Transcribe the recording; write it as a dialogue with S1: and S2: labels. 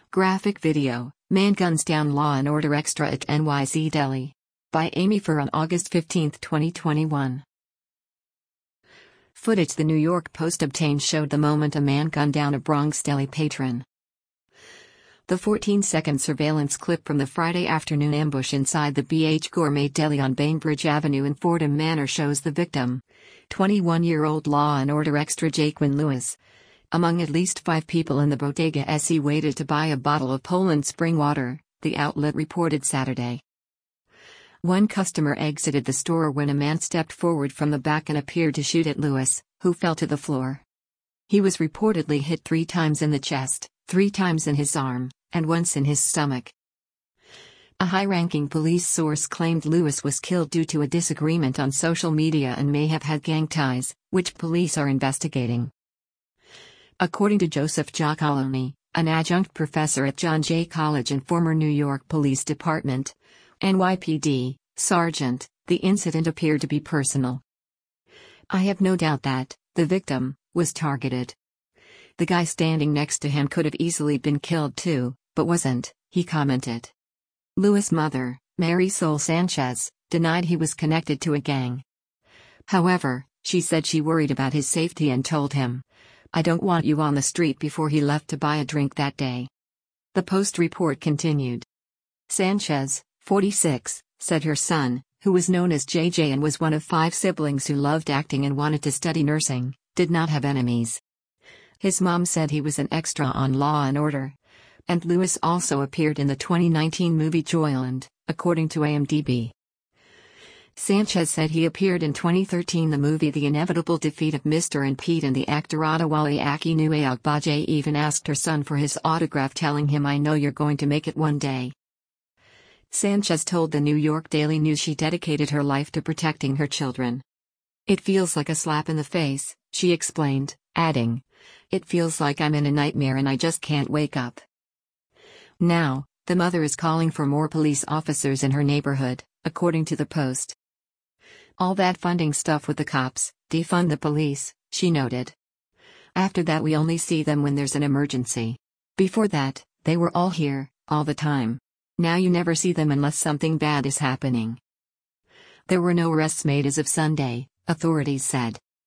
S1: Graphic video, Man Guns Down Law and Order Extra at NYC Deli. By Amy Fur on August 15, 2021. Footage the New York Post obtained showed the moment a man gunned down a Bronx deli patron. The 14-second surveillance clip from the Friday afternoon ambush inside the BH Gourmet Deli on Bainbridge Avenue in Fordham Manor shows the victim, 21-year-old Law and Order Extra Jaquan Lewis, among at least 5 people in the bodega as he waited to buy a bottle of Poland Spring water, the outlet reported Saturday. One customer exited the store when a man stepped forward from the back and appeared to shoot at Lewis, who fell to the floor. He was reportedly hit 3 times in the chest, 3 times in his arm, and once in his stomach. A high-ranking police source claimed Lewis was killed due to a disagreement on social media and may have had gang ties, which police are investigating. According to Joseph Giacalone, an adjunct professor at John Jay College and former New York Police Department, NYPD, sergeant, the incident appeared to be personal. "I have no doubt that, the victim, was targeted. The guy standing next to him could have easily been killed too, but wasn't," he commented. Lewis' mother, Mary Sol Sanchez, denied he was connected to a gang. However, she said she worried about his safety and told him, "I don't want you on the street," before he left to buy a drink that day. The Post report continued. Sanchez, 46, said her son, who was known as JJ and was one of 5 siblings who loved acting and wanted to study nursing, did not have enemies. His mom said he was an extra on Law and Order. And Lewis also appeared in the 2019 movie Joyland, according to IMDb. Sanchez said he appeared in 2013 the movie The Inevitable Defeat of Mr. and Pete, and the actor Adewale Akinnuoye Agbaje even asked her son for his autograph, telling him, "I know you're going to make it one day." Sanchez told the New York Daily News she dedicated her life to protecting her children. "It feels like a slap in the face," she explained, adding, "It feels like I'm in a nightmare and I just can't wake up." Now, the mother is calling for more police officers in her neighborhood, according to the Post. "All that funding stuff with the cops, defund the police," she noted. "After that we only see them when there's an emergency. Before that, they were all here, all the time. Now you never see them unless something bad is happening." There were no arrests made as of Sunday, authorities said.